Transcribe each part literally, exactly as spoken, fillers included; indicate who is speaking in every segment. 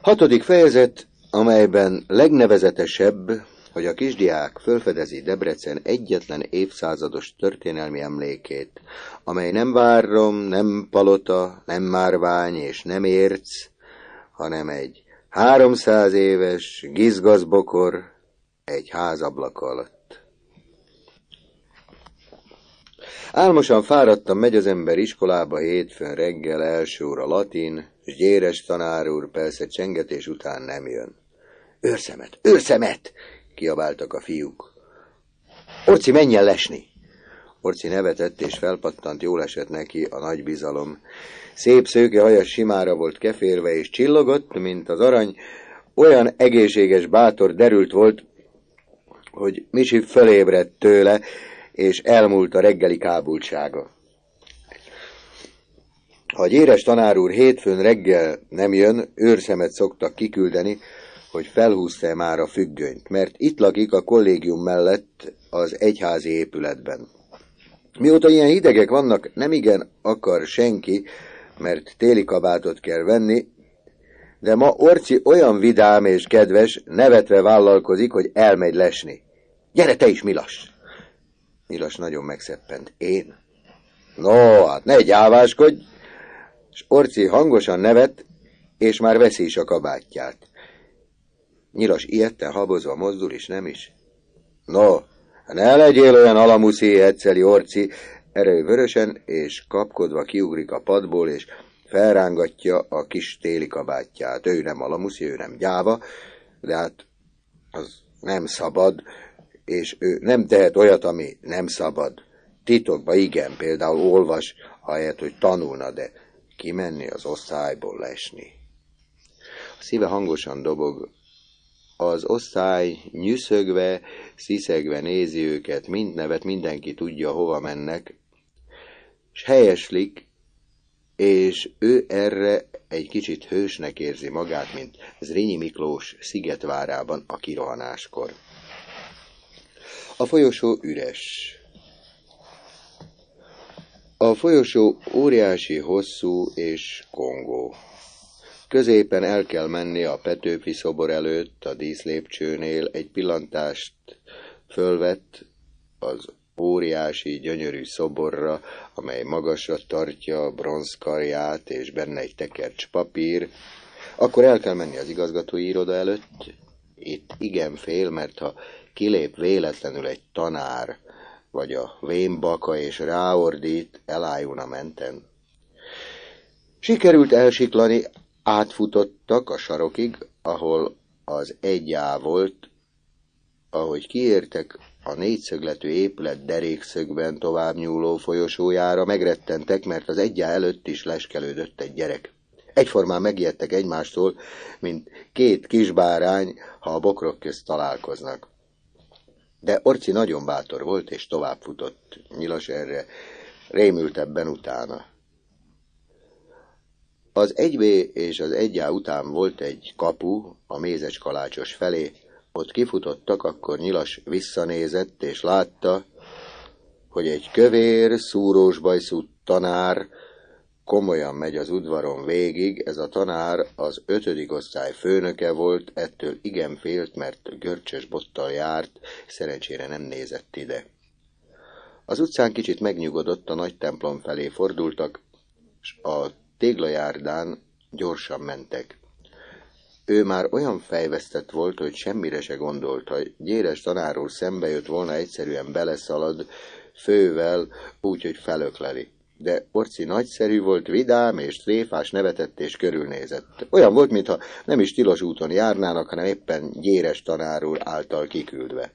Speaker 1: Hatodik fejezet, amelyben legnevezetesebb, hogy a kisdiák fölfedezi Debrecen egyetlen évszázados történelmi emlékét, amely nem várom, nem palota, nem márvány és nem érc, hanem egy háromszáz éves gizgazbokor egy házablaka alatt. Álmosan fáradtan megy az ember iskolába hétfőn reggel, első óra latin, és Gyéres tanár úr persze csengetés után nem jön. Őrszemet, őrszemet! Kiabáltak a fiúk. Orci, menjen lesni! Orci nevetett, és felpattant, jól esett neki a nagy bizalom. Szép szőke haja simára volt keférve, és csillogott, mint az arany. Olyan egészséges, bátor, derült volt, hogy Misi fölébredt tőle, és elmúlt a reggeli kábultsága. Ha a Gyéres tanár úr hétfőn reggel nem jön, őrszemet szoktak kiküldeni, hogy felhúzta már a függönyt, mert itt lakik a kollégium mellett az egyházi épületben. Mióta ilyen hidegek vannak, nemigen akar senki, mert téli kabátot kell venni, de ma Orci olyan vidám és kedves, nevetve vállalkozik, hogy elmegy lesni. Gyere te is, Milas! Milas nagyon megszeppent. Én? No, hát ne gyáváskodj! És Orci hangosan nevet, és már veszi is a kabátját. Nyilas ilyetten habozva mozdul, és nem is. No, ne legyél olyan alamuszi, egyszeri Orci, erő vörösen, és kapkodva kiugrik a padból, és felrángatja a kis téli kabátját. Ő nem alamuszi, ő nem gyáva, de hát az nem szabad, és ő nem tehet olyat, ami nem szabad. Titokba igen, például olvas, ahelyett, hogy tanulna, de kimenni az osztályból lesni. A szíve hangosan dobog. Az osztály nyüszögve, sziszegve nézi őket, mind nevet, mindenki tudja, hova mennek, és helyeslik, és ő erre egy kicsit hősnek érzi magát, mint Zrínyi Miklós Szigetvárában a kirohanáskor. A folyosó üres. A folyosó óriási, hosszú és kongó. Középen el kell menni a Petőfi szobor előtt, a díszlépcsőnél, egy pillantást fölvett az óriási, gyönyörű szoborra, amely magasra tartja a bronzkarját, és benne egy tekercs papír. Akkor el kell menni az igazgatói iroda előtt. Itt igen fél, mert ha kilép véletlenül egy tanár, vagy a vénbaka, és ráordít, elájul a menten. Sikerült elsiklani, átfutottak a sarokig, ahol az egyá volt, ahogy kiértek a négyszögletű épület derékszögben tovább nyúló folyosójára, megrettentek, mert az egyá előtt is leskelődött egy gyerek. Egyformán megijedtek egymástól, mint két kisbárány, ha a bokrok közt találkoznak. De Orci nagyon bátor volt, és tovább futott. Nyilas erre rémültebben utána. Az egy bé és az egy á után volt egy kapu a Mézes Kalácsos felé. Ott kifutottak, akkor Nyilas visszanézett, és látta, hogy egy kövér, szúrós bajszú tanár komolyan megy az udvaron végig. Ez a tanár az ötödik osztály főnöke volt, ettől igen félt, mert görcsös bottal járt, szerencsére nem nézett ide. Az utcán kicsit megnyugodott, a nagy templom felé fordultak, és a téglajárdán gyorsan mentek. Ő már olyan fejvesztett volt, hogy semmire se gondolt, ha Gyéres tanár úr szembe jött volna, egyszerűen beleszalad fővel, úgy, hogy felökleli. De Orci nagyszerű volt, vidám és tréfás, nevetett és körülnézett. Olyan volt, mintha nem is tilos úton járnának, hanem éppen Gyéres tanár úr által kiküldve.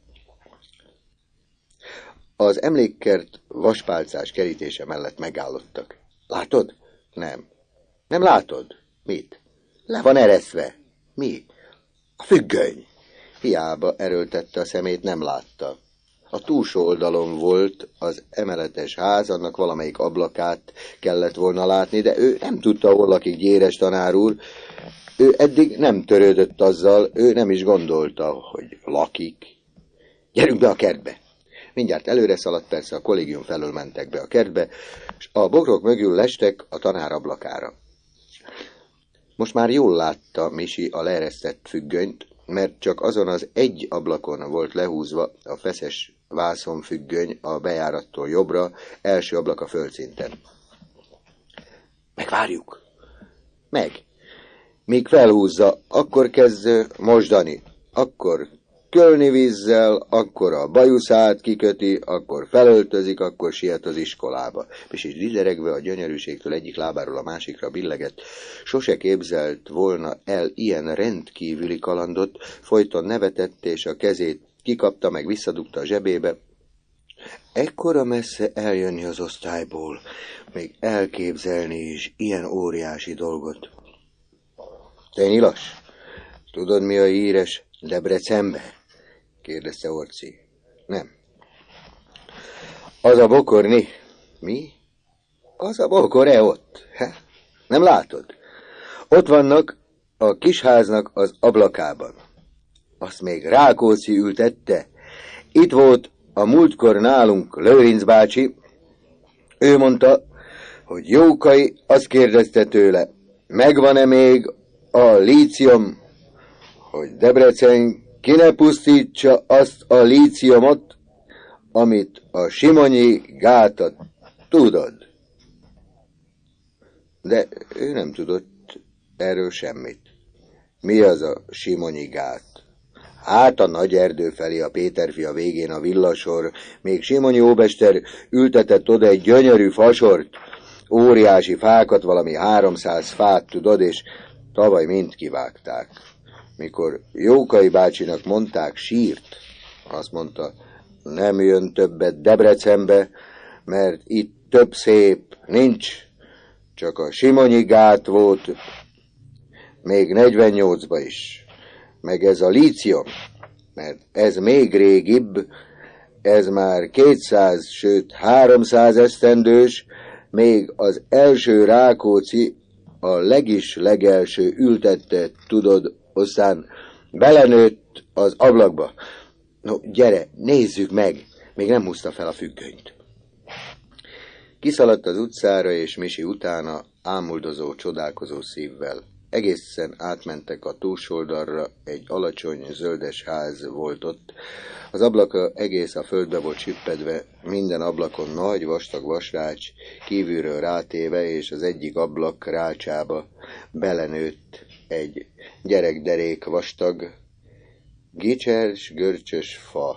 Speaker 1: Az emlékkert vaspálcás kerítése mellett megállottak. Látod? Nem. Nem látod? Mit? Le van ereszve. Mi? A függöny. Hiába erőltette a szemét, nem látta. A túlsó oldalon volt az emeletes ház, annak valamelyik ablakát kellett volna látni, de ő nem tudta, hol lakik Gyéres tanár úr. Ő eddig nem törődött azzal, ő nem is gondolta, hogy lakik. Gyerünk be a kertbe! Mindjárt előre szaladt, persze a kollégium felől mentek be a kertbe, és a bokrok mögül lestek a tanár ablakára. Most már jól látta Misi a leeresztett függönyt, mert csak azon az egy ablakon volt lehúzva a feszes vászonfüggöny a bejárattól jobbra, első ablak a földszinten. Megvárjuk. Meg. Míg felhúzza, akkor kezd mosdani, akkor kölni vízzel, akkor a bajuszát kiköti, akkor felöltözik, akkor siet az iskolába. És is dideregve a gyönyörűségtől egyik lábáról a másikra billegett. Sose képzelt volna el ilyen rendkívüli kalandot, folyton nevetett, és a kezét kikapta, meg visszadugta a zsebébe. Ekkora messze eljönni az osztályból, még elképzelni is ilyen óriási dolgot. Te nyilas, tudod mi a híres Debrecenbe? Kérdezte Orci. Nem. Az a bokorni. Mi? Az a bokor-e ott? Ha? Nem látod? Ott vannak a kisháznak az ablakában. Azt még Rákóczi ültette. Itt volt a múltkor nálunk Lőrinc bácsi. Ő mondta, hogy Jókai azt kérdezte tőle, megvan-e még a lícium, hogy Debrecen ki ne pusztítsa azt a líciumot, amit a Simonyi gátat. Tudod? De ő nem tudott erről semmit. Mi az a Simonyi gát? Hát a nagy erdő felé a Péterfia végén a villasor, még Simonyi óbester ültetett oda egy gyönyörű fasort, óriási fákat, valami háromszáz fát, tudod, és tavaly mind kivágták. Mikor Jókai bácsinak mondták, sírt. Azt mondta, nem jön többet Debrecenbe, mert itt több szép nincs, csak a Simonyi gát volt, még negyvennyolcba is. Meg ez a lícium, mert ez még régibb, ez már kétszáz, sőt háromszáz esztendős, még az első Rákóczi a legis legelső ültette, tudod, aztán belenőtt az ablakba. No, gyere, nézzük meg, még nem húzta fel a függönyt. Kiszaladt az utcára, és Misi utána ámuldozó, csodálkozó szívvel. Egészen átmentek a túlsoldalra, egy alacsony, zöldes ház volt ott. Az ablaka egész a földbe volt csüppedve, minden ablakon nagy, vastag vasrács, kívülről rátéve, és az egyik ablak rácsába belenőtt egy gyerekderék vastag, gicsers, görcsös fa.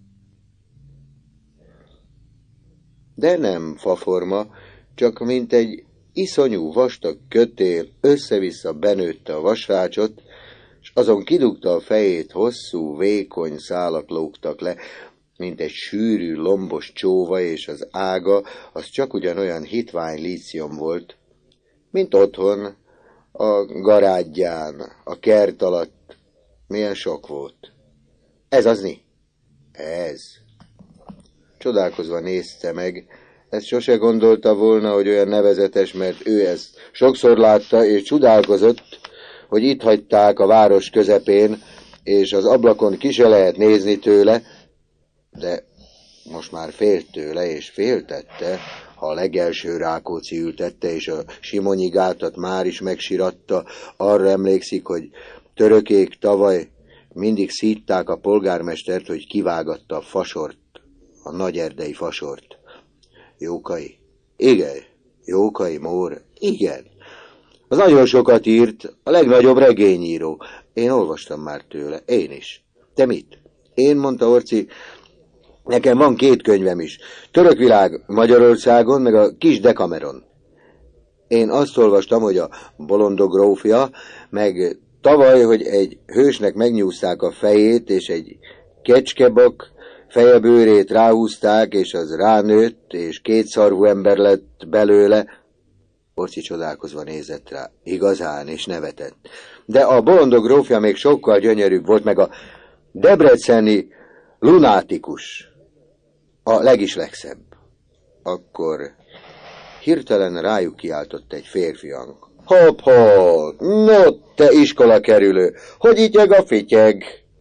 Speaker 1: De nem faforma, csak mint egy iszonyú vastag kötél össze-vissza benőtte a vasrácsot, s azon kidugta a fejét, hosszú, vékony szálak lógtak le, mint egy sűrű, lombos csóva, és az ága az csak ugyanolyan hitvány lícium volt, mint otthon, a garádján, a kert alatt. Milyen sok volt. Ez az ni? Ez. Csodálkozva nézte meg. Ezt sose gondolta volna, hogy olyan nevezetes, mert ő ezt sokszor látta, és csodálkozott, hogy itt hagyták a város közepén, és az ablakon ki se lehet nézni tőle, de most már félt tőle, és féltette, ha a legelső Rákóczi ültette, és a Simonyi gátat már is megsiratta. Arra emlékszik, hogy törökék tavaly mindig szítták a polgármestert, hogy kivágatta a fasort, a nagyerdei fasort. Jókai? Igen. Jókai Mór? Igen. Az nagyon sokat írt, a legnagyobb regényíró. Én olvastam már tőle, én is. Te mit? Én, mondta Orci, nekem van két könyvem is. Török világ Magyarországon, meg a Kis Dekameron. Én azt olvastam, hogy a bolondok grófja, meg tavaly, hogy egy hősnek megnyúzták a fejét, és egy kecskebak fejebőrét ráhúzták, és az ránőtt, és kétszarvú ember lett belőle. Orci csodálkozva nézett rá, igazán, és nevetett. De a bolondok grófja még sokkal gyönyörűbb volt, meg a debreceni lunátikus, a legis legszebb. Akkor hirtelen rájuk kiáltott egy férfiang. Hopp-hopp, no te iskola kerülő, hogy ityeg a fityeg?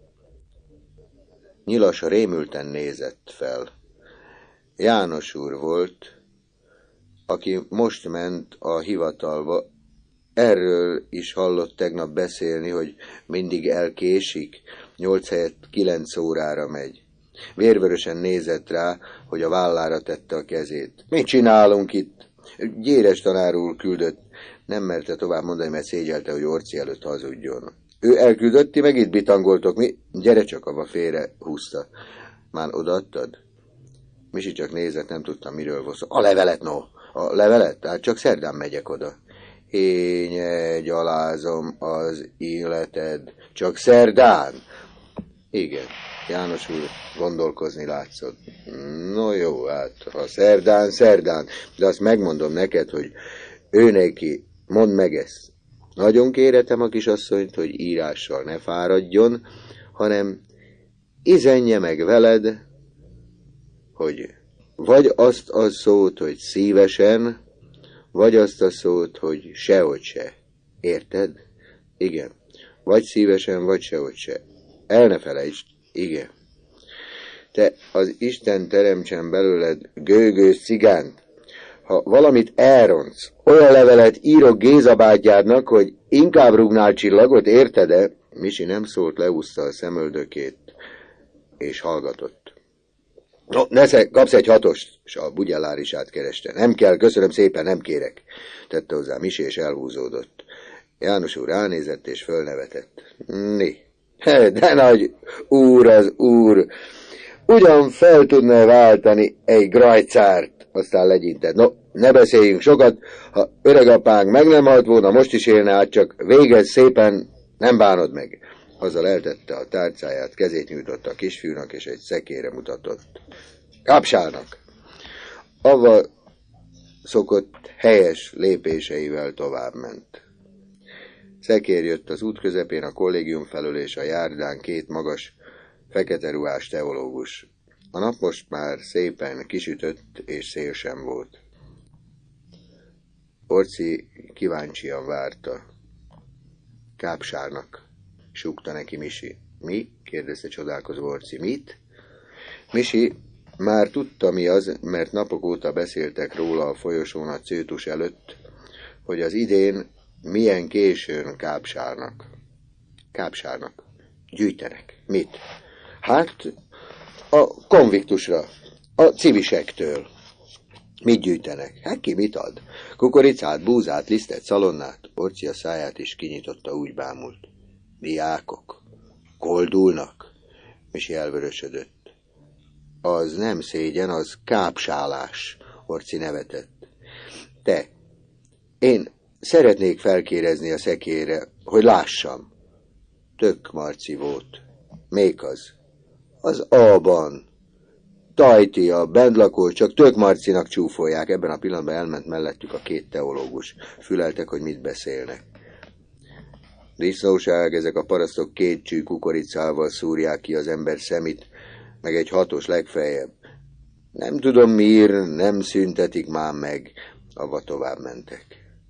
Speaker 1: Nyilas rémülten nézett fel. János úr volt, aki most ment a hivatalba, erről is hallott tegnap beszélni, hogy mindig elkésik, nyolc helyett kilenc órára megy. Vérvörösen nézett rá, hogy a vállára tette a kezét. Mit csinálunk itt? Gyéres tanár úr küldött. Nem merte tovább mondani, mert szégyelte, hogy Orci előtt hazudjon. Ő elküldött, ti meg itt bitangoltok, mi? Gyere csak, abba félre húzta. Már odaadtad? Misi csak nézett, nem tudtam, miről volt szó. A levelet, no! A levelet? Hát csak szerdán megyek oda. Én gyalázom az életed. Csak szerdán? Igen. János úr gondolkozni látszott. No jó, hát ha szerdán, szerdán. De azt megmondom neked, hogy ő neki, mondd meg ezt. Nagyon kéretem a kisasszonyt, hogy írással ne fáradjon, hanem izenje meg veled, hogy vagy azt a szót, hogy szívesen, vagy azt a szót, hogy sehogy se. Érted? Igen. Vagy szívesen, vagy sehogy se. El ne felejtsd. Igen. Te az Isten teremtsen belőled gőgős cigánt. Ha valamit elrontsz, olyan levelet írok Géza bátyádnak, hogy inkább rúgnál csillagot, érted-e? Misi nem szólt, leúszta a szemöldökét, és hallgatott. No, nesze, kapsz egy hatost, és a bugyellár is átkereste. Nem kell, köszönöm szépen, nem kérek, tette hozzá Misi, és elhúzódott. János úr ránézett, és fölnevetett. Ni, de nagy úr az úr, ugyan fel tudna váltani egy grajcárt, aztán legyintett. No, ne beszéljünk sokat, ha öregapánk meg nem halt volna, most is élne át, csak végez szépen, nem bánod meg. Azzal eltette a tárcáját, kezét nyújtotta a kisfiúnak, és egy szekére mutatott. Kapsának! Avval szokott helyes lépéseivel továbbment. Szekér jött az út közepén a kollégium felől, és a járdán két magas, fekete ruhás teológus. A nap most már szépen kisütött, és szél sem volt. Orci kíváncsian várta. Kápsárnak, súgta neki Misi. Mi? Kérdezte csodálkozó Orci. Mit? Misi már tudta, mi az, mert napok óta beszéltek róla a folyosón a cőtus előtt, hogy az idén milyen későn kápsárnak. Kápsárnak. Gyűjtenek. Mit? Hát, a konviktusra, a civisektől. Mit gyűjtenek? Hát ki mit ad? Kukoricát, búzát, lisztet, szalonnát? Orci a száját is kinyitotta, úgy bámult. Diákok. Koldulnak. Misi elvörösödött. Az nem szégyen, az kápsálás. Orci nevetett. Te, én szeretnék felkérezni a szekére, hogy lássam. Tök Marci volt. Még az? Az A-ban. Tajti, a bendlakó, csak Tök Marcinak csúfolják. Ebben a pillanatban elment mellettük a két teológus. Füleltek, hogy mit beszélnek. Disznóság, ezek a parasztok két csű kukoricával szúrják ki az ember szemét, meg egy hatos legfeljebb. Nem tudom miért, nem szüntetik már meg, avva tovább mentek.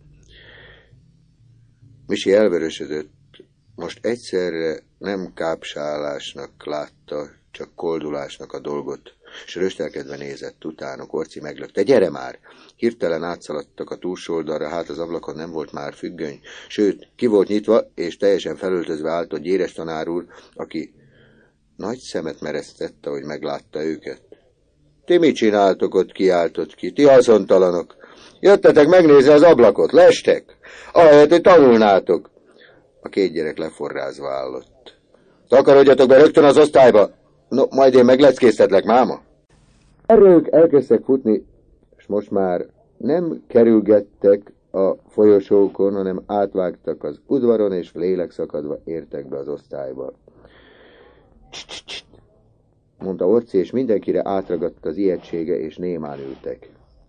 Speaker 1: Misi elvörösödött, most egyszerre nem kápsálásnak látta, csak koldulásnak a dolgot, s röstelkedve nézett utánuk. Orci meglökte. Gyere már! Hirtelen átszaladtak a túlsó oldalra, hát az ablakon nem volt már függöny, sőt, ki volt nyitva, és teljesen felöltözve állt a gyéres tanár úr, aki nagy szemet meresztette, hogy meglátta őket. Ti mit csináltok ott, kiáltott ki? Ti haszontalanok! Jöttetek megnézni az ablakot, lestek! Ahelyett, hogy tanulnátok! A két gyerek leforrázva állott. Takarodjatok be rögtön az osztályba! No, majd én megleckéztetlek, máma! Erők elkezdtek futni, és most már nem kerülgettek a folyosókon, hanem átvágtak az udvaron, és lélekszakadva értek be az osztályba. Cst, mondta Orci, és mindenkire átragadt az ijegysége, és némán ültek.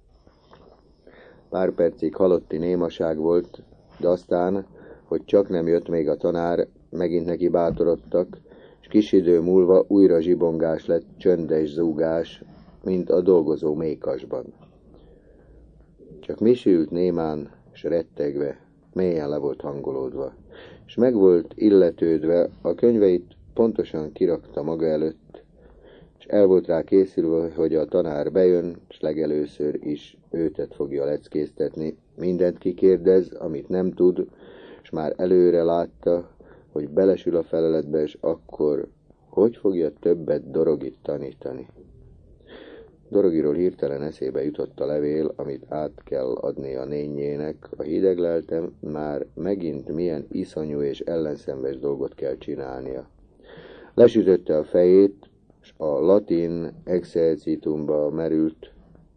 Speaker 1: Pár percig halotti némaság volt, de aztán, hogy csak nem jött még a tanár, megint neki bátorodtak, és kis idő múlva újra zsibongás lett, csöndes zúgás, mint a dolgozó mékasban. Csak Misi ült némán, és rettegve, mélyen le volt hangolódva, és meg volt illetődve, a könyveit pontosan kirakta maga előtt, és el volt rá készülve, hogy a tanár bejön, és legelőször is őtet fogja leckéztetni. Mindent kikérdez, amit nem tud, és már előre látta, hogy belesül a feleletbe, és akkor hogy fogja többet Dorogit tanítani. Dorogiról hirtelen eszébe jutott a levél, amit át kell adni a nényének. A hideg leltem már megint milyen iszonyú és ellenszenves dolgot kell csinálnia. Lesütötte a fejét, és a latin exercitumba merült.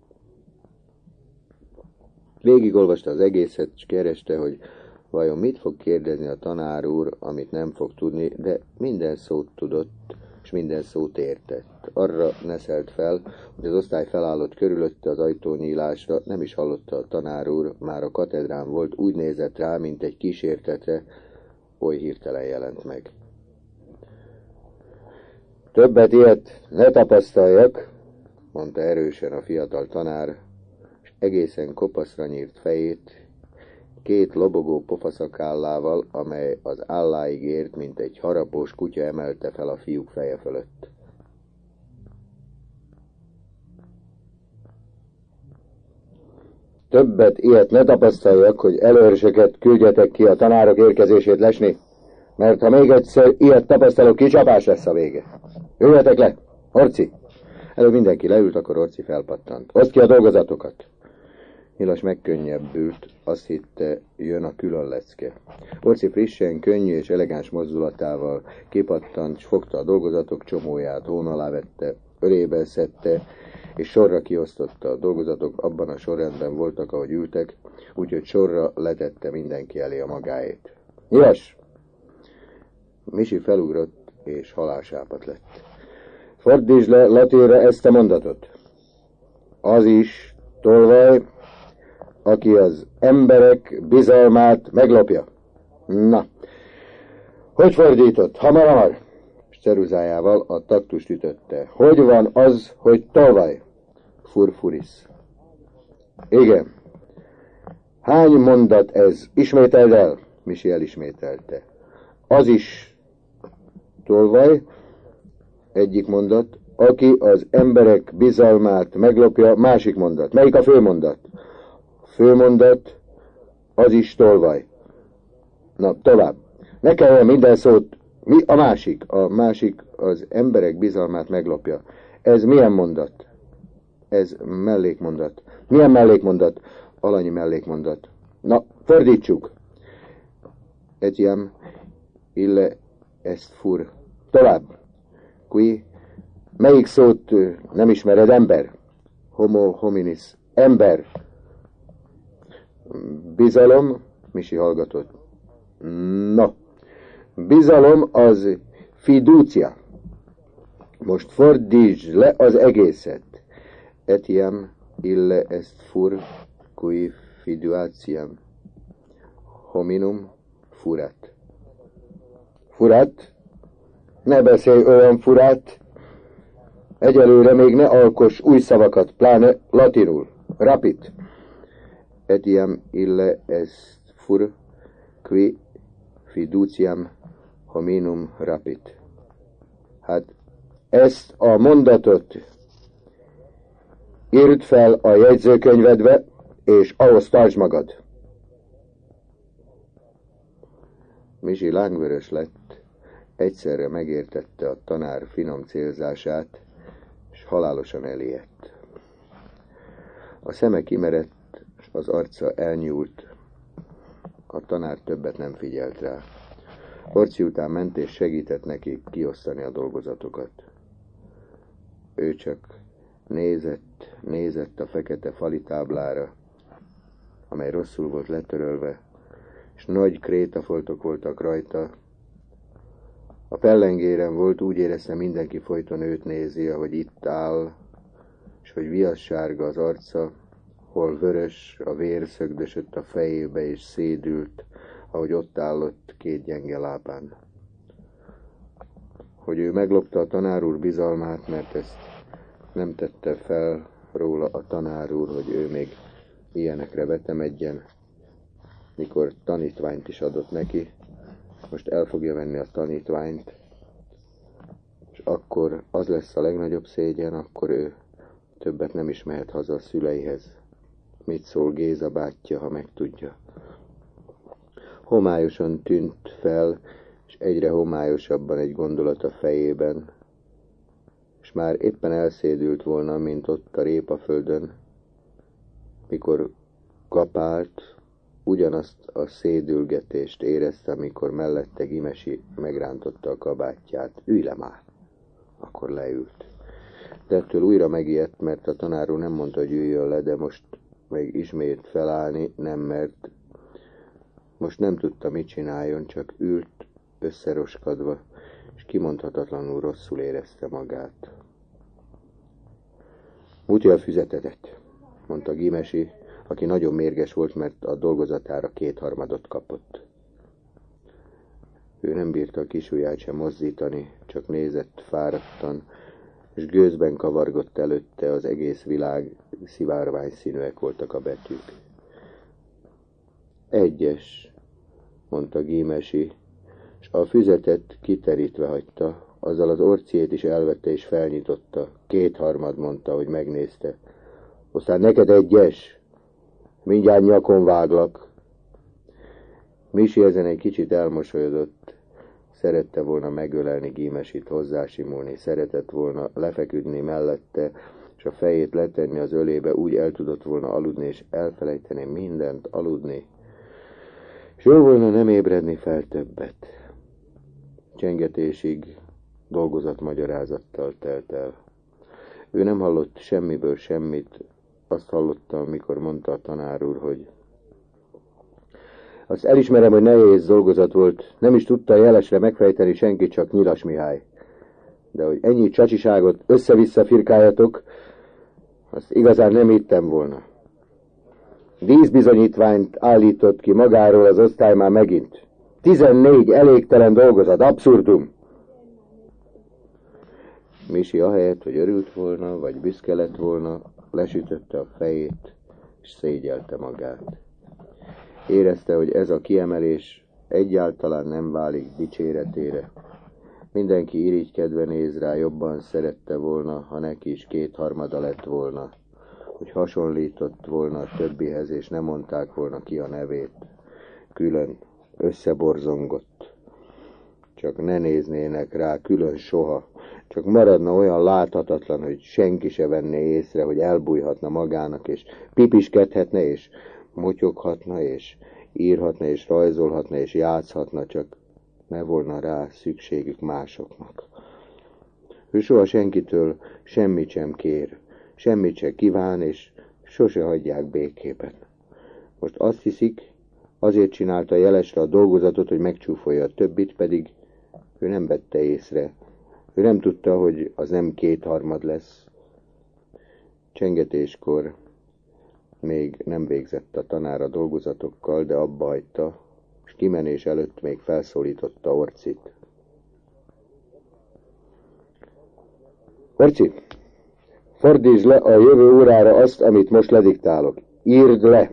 Speaker 1: Végigolvasta az egészet, és kereste, hogy vajon mit fog kérdezni a tanár úr, amit nem fog tudni, de minden szót tudott, és minden szót értett. Arra neszelt fel, hogy az osztály felállott körülötte az ajtónyílásra, nem is hallotta a tanár úr, már a katedrán volt, úgy nézett rá, mint egy kísértetre, oly hirtelen jelent meg. Többet ilyet ne tapasztaljak, mondta erősen a fiatal tanár, és egészen kopaszra nyírt fejét, két lobogó pofaszakállával, amely az álláig ért, mint egy harapós kutya emelte fel a fiúk feje fölött. Többet ilyet ne tapasztaljak, hogy előrsöket küldjetek ki a tanárok érkezését lesni, mert ha még egyszer ilyet tapasztalok, kicsapás lesz a vége. Üljetek le! Orci! Előbb mindenki leült, akkor Orci felpattant. Oszd ki a dolgozatokat! Nyilas megkönnyebbült, azt hitte, jön a külön lecke. Orci frissen, könnyű és elegáns mozdulatával kipattant, s fogta a dolgozatok csomóját, hón alá vette, ölébe szedte, és sorra kiosztotta. A dolgozatok abban a sorrendben voltak, ahogy ültek, úgyhogy sorra letette mindenki elé a magáét. Nyilas! Misi felugrott, és halálsápat lett. Fordítsd le latinra ezt a mondatot. Az is tolvaj, aki az emberek bizalmát meglopja. Na, hogy fordított? Hamar-hamar! És ceruzájával a taktust ütötte. Hogy van az, hogy tolvaj? Furfuris. Igen. Hány mondat ez? Ismételd el. Misi elismételte. Az is tolvaj, egyik mondat, aki az emberek bizalmát meglopja, másik mondat. Melyik a főmondat? Főmondat, az is tolvaj. Na, tovább. Ne kelljen minden szót. Mi a másik? A másik az emberek bizalmát meglopja. Ez milyen mondat? Ez mellékmondat. Milyen mellékmondat? Alanyi mellékmondat. Na, fordítsuk. Etiam ille est fur. Tovább. Qui. Melyik szót nem ismered? Ember. Homo hominis. Ember. Bizalom. Misi hallgatott. No. Bizalom az fiducia. Most fordítsd le az egészet. Etiam ille est fur qui fiduciam hominum furat. Furat? Ne beszélj olyan furát. Egyelőre még ne alkoss új szavakat, pláne latinul. Rapid. Etiam ille est fur qui fiduciam hominum rapid. Hát ezt a mondatot írd fel a jegyzőkönyvedbe, és ahhoz tartsd magad. Misi lángvörös lett, egyszerre megértette a tanár finom célzását, és halálosan elijedt. A szeme kimerett, és az arca elnyúlt. A tanár többet nem figyelt rá. Orci után ment és segített neki kiosztani a dolgozatokat. Ő csak nézett, nézett a fekete fali táblára, amely rosszul volt letörölve, és nagy krétafoltok voltak rajta. A pellengéren volt, úgy érezte, mindenki folyton őt nézi, ahogy itt áll, és hogy viassárga az arca, hol vörös, a vér szögdösött a fejébe, és szédült, ahogy ott állott két gyenge lábán. Hogy ő meglopta a tanár úr bizalmát, mert ezt nem tette fel róla a tanár úr, hogy ő még ilyenekre vetemedjen, mikor tanítványt is adott neki. Most el fogja venni a tanítványt, és akkor az lesz a legnagyobb szégyen, akkor ő többet nem is mehet haza a szüleihez. Mit szól Géza bátyja, ha megtudja? Homályosan tűnt fel, és egyre homályosabban egy gondolat a fejében, és már éppen elszédült volna, mint ott a répaföldön, mikor kapált, ugyanazt a szédülgetést érezte, amikor mellette Gimesi megrántotta a kabátját. Ülj le már! Akkor leült. De ettől újra megijedt, mert a tanár úr nem mondta, hogy üljön le, de most még ismét felállni nem mert. Most nem tudta, mit csináljon, csak ült összeroskadva, és kimondhatatlanul rosszul érezte magát. Muti a füzetedet, mondta Gimesi, aki nagyon mérges volt, mert a dolgozatára kétharmadot kapott. Ő nem bírta a kisujját sem mozdítani, csak nézett fáradtan, és gőzben kavargott előtte, az egész világ, szivárvány színűek voltak a betűk. Egyes, mondta Gimesi, és a füzetet kiterítve hagyta, azzal az orciét is elvette és felnyitotta. Kétharmad, mondta, hogy megnézte. Aztán neked egyes, mindjárt nyakon váglak. Misi ezen egy kicsit elmosolyodott. Szerette volna megölelni Gimesit, hozzásimulni, szeretett volna lefeküdni mellette, és a fejét letenni az ölébe, úgy el tudott volna aludni, és elfelejteni mindent, aludni. És jó volna nem ébredni fel többet. Csengetésig dolgozatmagyarázattal telt el. Ő nem hallott semmiből semmit, azt hallotta, amikor mondta a tanár úr, hogy azt elismerem, hogy nehéz dolgozat volt, nem is tudta jelesre megfejteni senki, csak Nyilas Mihály. De hogy ennyi csacsiságot össze-vissza firkáljatok, azt igazán nem hittem volna. Vízbizonyítványt állított ki magáról az osztály már megint. Tizennégy elégtelen dolgozat, abszurdum. Misi ahelyett, hogy örült volna, vagy büszke lett volna, lesütötte a fejét, és szégyelte magát. Érezte, hogy ez a kiemelés egyáltalán nem válik dicséretére. Mindenki irigykedve néz rá, jobban szerette volna, ha neki is kétharmada lett volna, hogy hasonlított volna a többihez, és nem mondták volna ki a nevét. Külön összeborzongott. Csak ne néznének rá külön soha, csak maradna olyan láthatatlan, hogy senki se venné észre, hogy elbújhatna magának, és pipiskedhetne, és motyoghatna, és írhatna, és rajzolhatna, és játszhatna, csak ne volna rá szükségük másoknak. Ő soha senkitől semmit sem kér, semmit sem kíván, és sose hagyják békében. Most azt hiszik, azért csinálta jelesre a dolgozatot, hogy megcsúfolja a többit, pedig ő nem vette észre. Ő nem tudta, hogy az nem kétharmad lesz. Csengetéskor még nem végzett a tanár a dolgozatokkal, de abba hagyta, és kimenés előtt még felszólította Orcit. Orci, fordítsd le a jövő órára azt, amit most lediktálok. Írd le!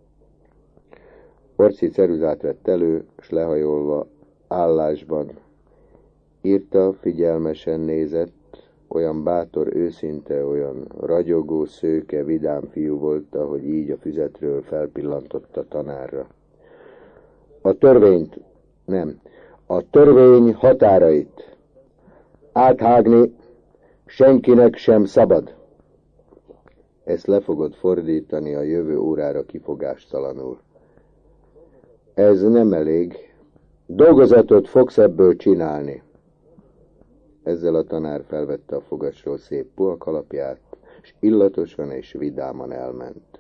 Speaker 1: Orci ceruzát vett elő, és lehajolva állásban írta, figyelmesen nézett, olyan bátor, őszinte, olyan ragyogó, szőke, vidám fiú volt, ahogy így a füzetről felpillantott a tanárra. A törvényt, nem, a törvény határait áthágni senkinek sem szabad. Ezt le fogod fordítani a jövő órára kifogástalanul. Ez nem elég. Dolgozatot fogsz ebből csinálni. Ezzel a tanár felvette a fogasról szép puhakalapját, és illatosan és vidáman elment.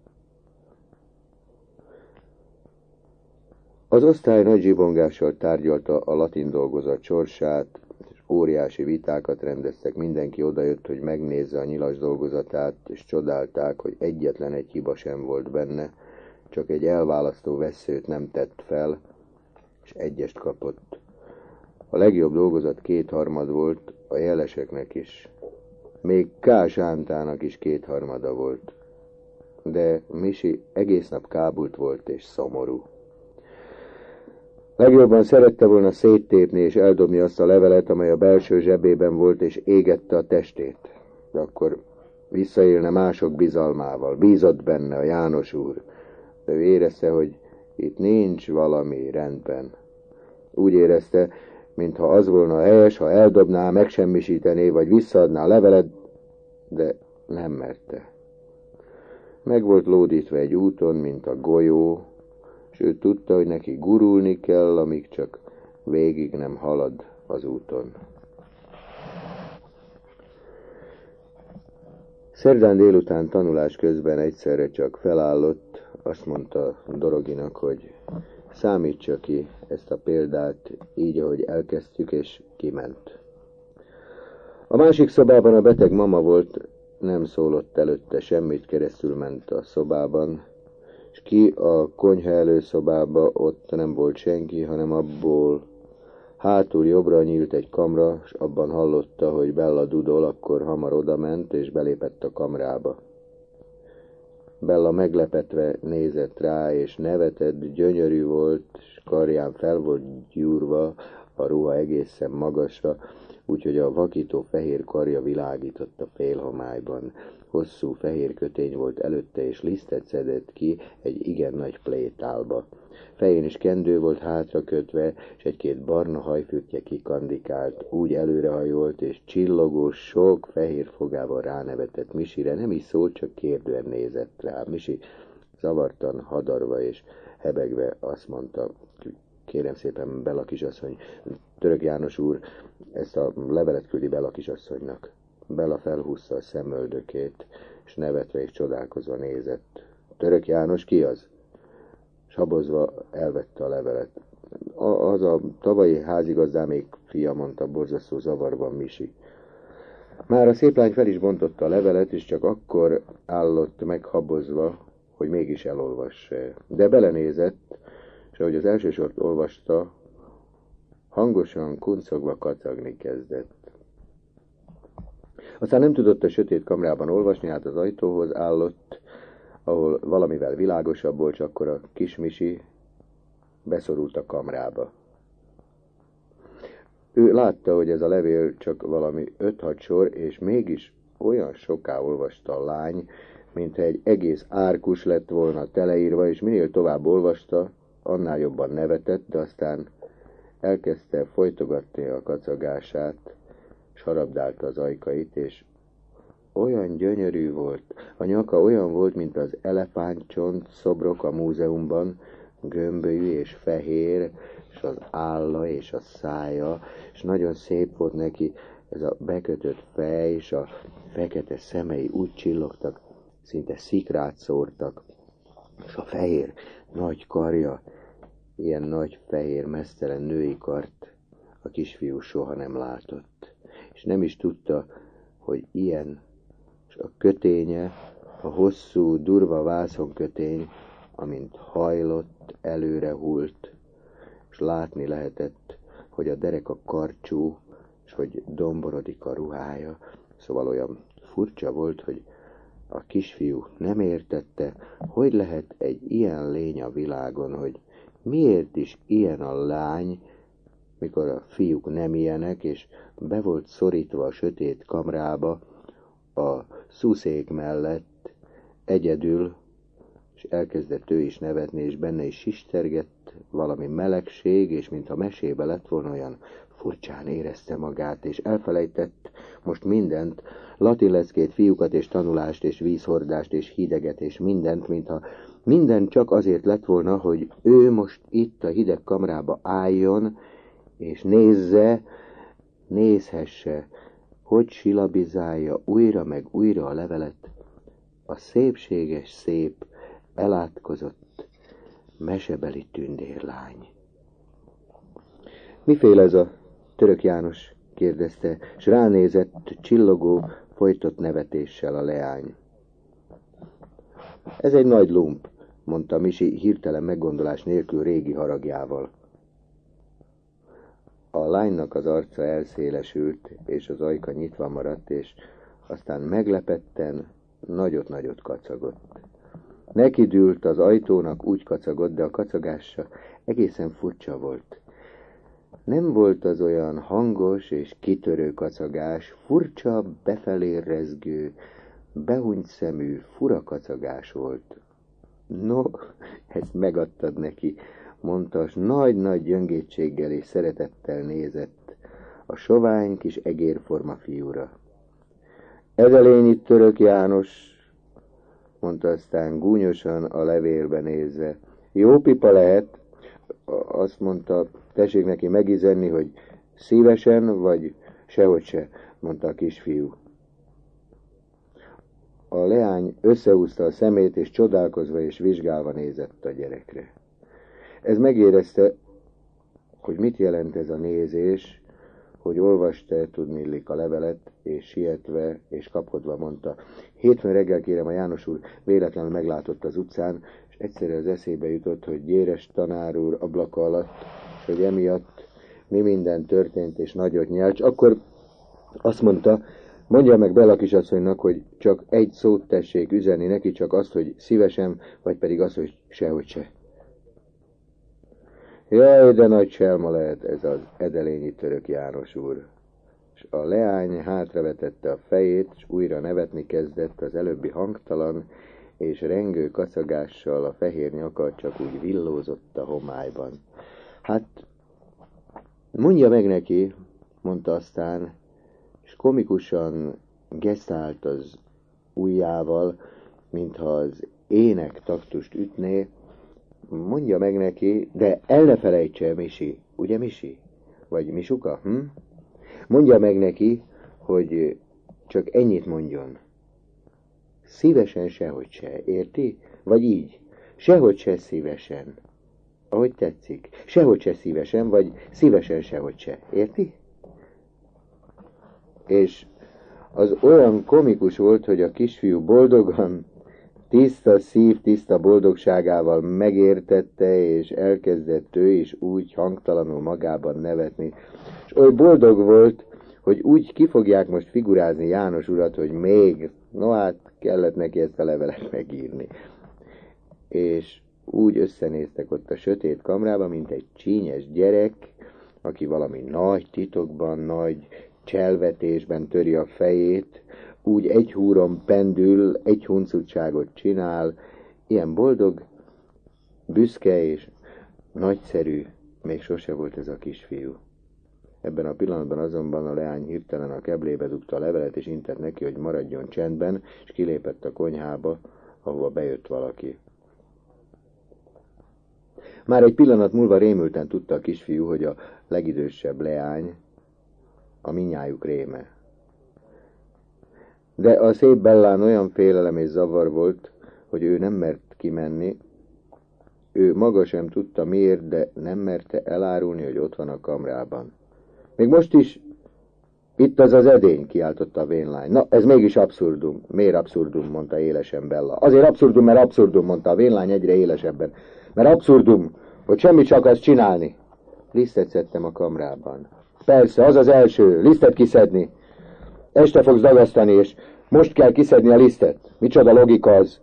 Speaker 1: Az osztály nagy zsibongással tárgyalta a latin dolgozat sorsát, és óriási vitákat rendeztek, mindenki odajött, hogy megnézze a Nyilas dolgozatát, és csodálták, hogy egyetlen egy hiba sem volt benne, csak egy elválasztó vesszőt nem tett fel, és egyest kapott. A legjobb dolgozat kétharmad volt, a jeleseknek is. Még K. Sántának is kétharmada volt. De Misi egész nap kábult volt és szomorú. Legjobban szerette volna széttépni és eldobni azt a levelet, amely a belső zsebében volt, és égette a testét. De akkor visszaélne mások bizalmával. Bízott benne a János úr. De ő érezte, hogy itt nincs valami rendben. Úgy érezte, mintha az volna helyes, ha eldobná, megsemmisítené, vagy visszaadná a levelet, de nem merte. Meg volt lódítva egy úton, mint a golyó, és ő tudta, hogy neki gurulni kell, amíg csak végig nem halad az úton. Szerdán délután tanulás közben egyszerre csak felállott, azt mondta Doroginak, hogy számítsa ki ezt a példát, így, ahogy elkezdtük, és kiment. A másik szobában a beteg mama volt, nem szólott előtte semmit, keresztül ment a szobában, és ki a konyha előszobába, ott nem volt senki, hanem abból hátul jobbra nyílt egy kamra, és abban hallotta, hogy Bella dudol, akkor hamar odament, és belépett a kamrába. Bella meglepetve nézett rá, és nevetett, gyönyörű volt, és karján fel volt gyúrva, a ruha egészen magasra, úgyhogy a vakító fehér karja világított a félhomályban. Hosszú fehér kötény volt előtte, és lisztet szedett ki egy igen nagy plétálba. Fején is kendő volt hátra kötve, és egy-két barna hajfürtje kikandikált, úgy előrehajolt, és csillogó, sok fehér fogával ránevetett Misire. Nem is szólt, csak kérdően nézett rá. Misi zavartan, hadarva és hebegve azt mondta: kérem szépen, Bella kisasszony, Török János úr ezt a levelet küldi Bella kisasszonynak. Bella felhúzta a szemöldökét, és nevetve és csodálkozva nézett. Török János, ki az? És habozva elvette a levelet. A, az a tavalyi házigazdámék fia, mondta borzasztó zavarban Misi. Már a szép lány fel is bontotta a levelet, és csak akkor állott meghabozva, hogy mégis elolvassa. De belenézett, és ahogy az első sort olvasta, hangosan, kuncogva kacagni kezdett. Aztán nem tudott a sötét kamrában olvasni, hát az ajtóhoz állott, ahol valamivel világosabb volt, csak akkor a kis Misi beszorult a kamrába. Ő látta, hogy ez a levél csak valami öt-hat sor, és mégis olyan soká olvasta a lány, mintha egy egész árkus lett volna teleírva, és minél tovább olvasta, annál jobban nevetett, de aztán elkezdte folytogatni a kacagását, s harabdálta az ajkait, és olyan gyönyörű volt. A nyaka olyan volt, mint az elefántcsont szobrok a múzeumban, gömbölyű és fehér, és az álla és a szája, és nagyon szép volt neki ez a bekötött fej, és a fekete szemei úgy csillogtak, szinte szikrát szórtak, és a fehér nagy karja, ilyen nagy fehér meztelen női kart a kisfiú soha nem látott, és nem is tudta, hogy ilyen, és a köténye, a hosszú, durva vászonkötény, amint hajlott, előre hult, és látni lehetett, hogy a dereka karcsú, és hogy domborodik a ruhája. Szóval olyan furcsa volt, hogy a kisfiú nem értette, hogy lehet egy ilyen lény a világon, hogy miért is ilyen a lány, mikor a fiúk nem ilyenek, és be volt szorítva a sötét kamrába, a szúszék mellett, egyedül, és elkezdett ő is nevetni, és benne is sistergett valami melegség, és mintha mesébe lett volna, olyan furcsán érezte magát, és elfelejtett most mindent, latinleckét, fiúkat és tanulást, és vízhordást, és hideget, és mindent, mintha minden csak azért lett volna, hogy ő most itt a hideg kamrába álljon, és nézze, nézhesse, hogy silabizálja újra meg újra a levelet, a szépséges, szép, elátkozott, mesebeli tündérlány. Miféle ez a Török János? Kérdezte, s ránézett csillogó, folytott nevetéssel a leány. Ez egy nagy lump, mondta Misi hirtelen meggondolás nélkül régi haragjával. A lánynak az arca elszélesült, és az ajka nyitva maradt, és aztán meglepetten nagyot-nagyot kacagott. Neki dűlt az ajtónak, úgy kacagott, de a kacagása egészen furcsa volt. Nem volt az olyan hangos és kitörő kacagás, furcsa, befelé rezgő, behunyt szemű, fura kacagás volt. No, ezt megadtad neki, mondta, s nagy-nagy gyöngétséggel és szeretettel nézett a sovány kis egérforma fiúra. Edelényit Török János, mondta aztán gúnyosan a levélbe nézve. Jó pipa lehet, azt mondta, tessék neki megizenni, hogy szívesen, vagy sehogy se, mondta a kisfiú. A leány összehúzta a szemét, és csodálkozva és vizsgálva nézett a gyerekre. Ez megérezte, hogy mit jelent ez a nézés, hogy olvasta tudnillik a levelet, és sietve és kapkodva mondta. Hétfőn reggel kérem, a János úr véletlenül meglátott az utcán, és egyszerre az eszébe jutott, hogy Gyéres tanár úr ablaka alatt, és hogy emiatt mi minden történt, és nagyot nyelcs. Akkor azt mondta, mondja meg Bella kisasszonynak, hogy csak egy szót tessék üzenni neki, csak azt, hogy szívesen, vagy pedig azt, hogy sehogy se. Jaj, de nagy selma lehet ez az Edelényi Török János úr. És a leány hátravetette a fejét, és újra nevetni kezdett, az előbbi hangtalan és rengő kacagással a fehér nyaka csak úgy villózott a homályban. Hát, mondja meg neki, mondta aztán, és komikusan gesztált az ujjával, mintha az ének taktust ütné. Mondja meg neki, de el ne felejtse, Misi, ugye Misi? Vagy Misuka, hm? Mondja meg neki, hogy csak ennyit mondjon. Szívesen sehogy se, érti? Vagy így, sehogy se szívesen. Ahogy tetszik. Sehogy se szívesen, vagy szívesen sehogy se, érti? És az olyan komikus volt, hogy a kisfiú boldogan, tiszta szív, tiszta boldogságával megértette, és elkezdett ő is úgy hangtalanul magában nevetni. És oly boldog volt, hogy úgy ki fogják most figurázni János urat, hogy még, no hát kellett neki ezt a levelet megírni. És úgy összenéztek ott a sötét kamrában, mint egy csínyes gyerek, aki valami nagy titokban, nagy cselvetésben töri a fejét, úgy egy húron pendül, egy huncutságot csinál, ilyen boldog, büszke és nagyszerű még sose volt ez a kisfiú. Ebben a pillanatban azonban a leány hirtelen a keblébe dugta a levelet, és intett neki, hogy maradjon csendben, és kilépett a konyhába, ahova bejött valaki. Már egy pillanat múlva rémülten tudta a kisfiú, hogy a legidősebb leány a minnyájuk réme. De a szép Bellán olyan félelem és zavar volt, hogy ő nem mert kimenni. Ő maga sem tudta miért, de nem merte elárulni, hogy ott van a kamrában. Még most is itt az az edény, kiáltotta a vénlány. Na, ez mégis abszurdum. Miért abszurdum, mondta élesen Bella. Azért abszurdum, mert abszurdum, mondta a vénlány egyre élesebben. Mert abszurdum, hogy semmit csak akarsz csinálni. Lisztet szedtem a kamrában. Persze, az az első, lisztet kiszedni. Este fogsz dagasztani, és most kell kiszedni a lisztet. Micsoda logika az.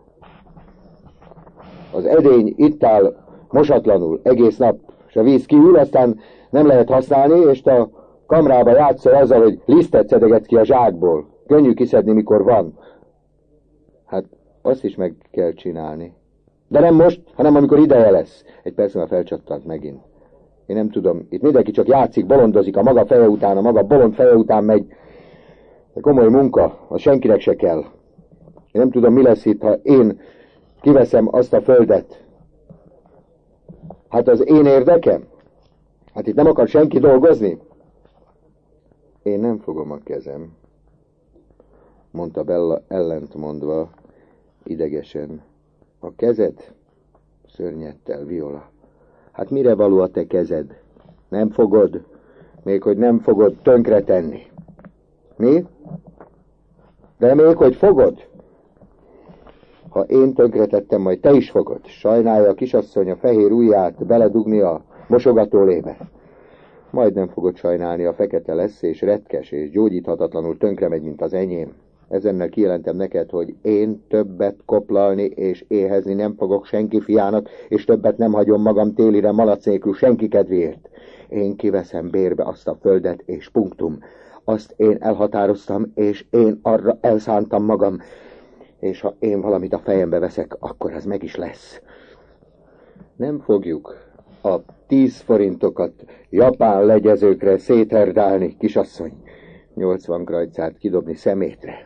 Speaker 1: Az edény itt áll mosatlanul egész nap, és a víz kiül, aztán nem lehet használni, és te a kamrába játszol azzal, hogy lisztet szedegetsz ki a zsákból. Könnyű kiszedni, mikor van. Hát azt is meg kell csinálni. De nem most, hanem amikor ideje lesz. Egy perc múlva felcsattant megint. Én nem tudom, itt mindenki csak játszik, bolondozik, a maga feje után, a maga bolond feje után megy. De komoly munka, az senkinek se kell. Én nem tudom, mi lesz itt, ha én kiveszem azt a földet. Hát az én érdekem? Hát itt nem akar senki dolgozni? Én nem fogom a kezem, mondta Bella ellentmondva, idegesen. A kezed? Szörnyedtel Viola. Hát mire való a te kezed? Nem fogod, még hogy nem fogod tönkretenni. Mi? De még hogy fogod? Ha én tönkretettem, majd te is fogod. Sajnálja a kisasszony a fehér ujját beledugni a mosogatólébe. Majd nem fogod sajnálni, a fekete lesz, és retkes, és gyógyíthatatlanul tönkre megy, mint az enyém. Ezennel kijelentem neked, hogy én többet koplalni és éhezni nem fogok senki fiának, és többet nem hagyom magam télire malac nélkül senki kedvéért. Én kiveszem bérbe azt a földet, és punktum. Azt én elhatároztam, és én arra elszántam magam. És ha én valamit a fejembe veszek, akkor ez meg is lesz. Nem fogjuk a tíz forintokat japán legyezőkre szétherdálni, kisasszony. Nyolcvan krajcát kidobni szemétre.